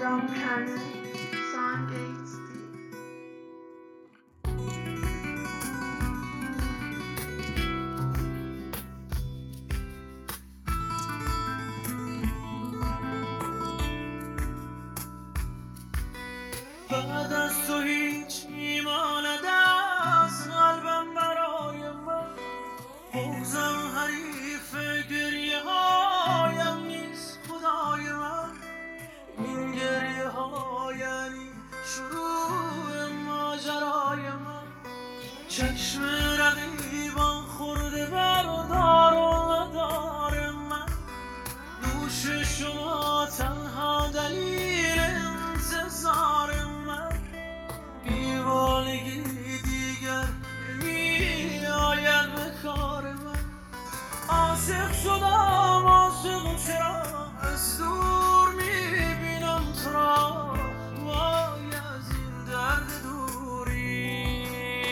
Don't Carter, Song 8. بعد از تو هیچ میماند از قلبم برای من، بغضم حریف گریه هایم نیست خدای من. این گریه ها یعنی شروع ماجرای من. چشم رقیبان خورده بر دار و ندار من. دوش شما تنها دلیل انتظار من. دیوانگی دیگر نمی آید به کار من. عاشق شدم عاشق، چرا از دور میبینم تو را. وای از این درد دوری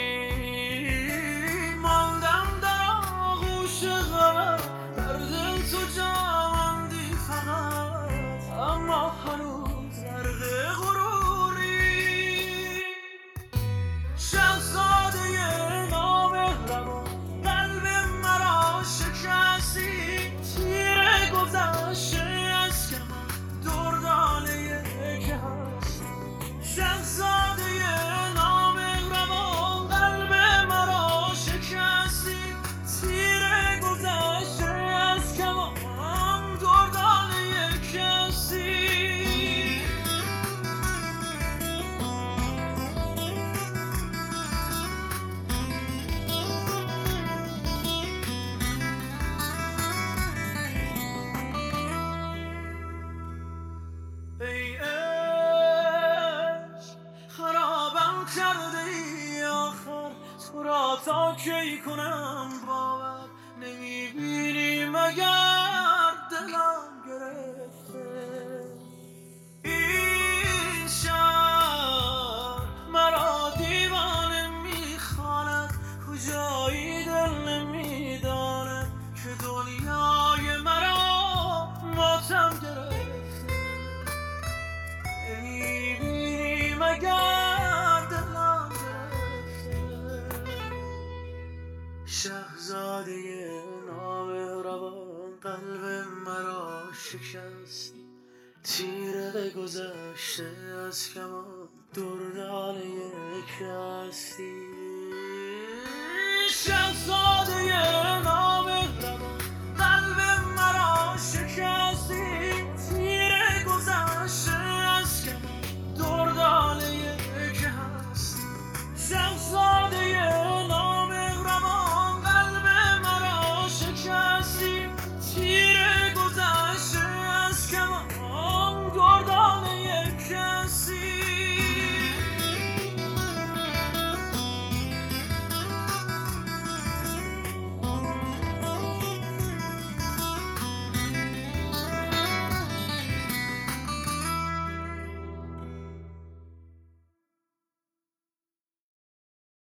ماندم در آغوش غمت. در دل تو جا ماندی فقط، اما هنوز غرق غروری. شهزاده نامهربان قلب مرا شکستی. تیر گذشته از کمان دردانه که هستی. شهزاده نامهربان قلب مرا شکستی. تیر گذشته از کمان دردانه که هستی. ای عشق خرابم کرده ای آخر، تو را تا کی کنم باور. نمیبینی مگر دلم گرفته. این شهر مرا دیوانه میخواند، کجایی دل نمیداند که دنیای مرا ماتم گرفته. نمیبینی مگر دلم گرفته. شهزاده نامهربان قلب مرا شکست. تیر گذشته از کمان دردانه یک هستی.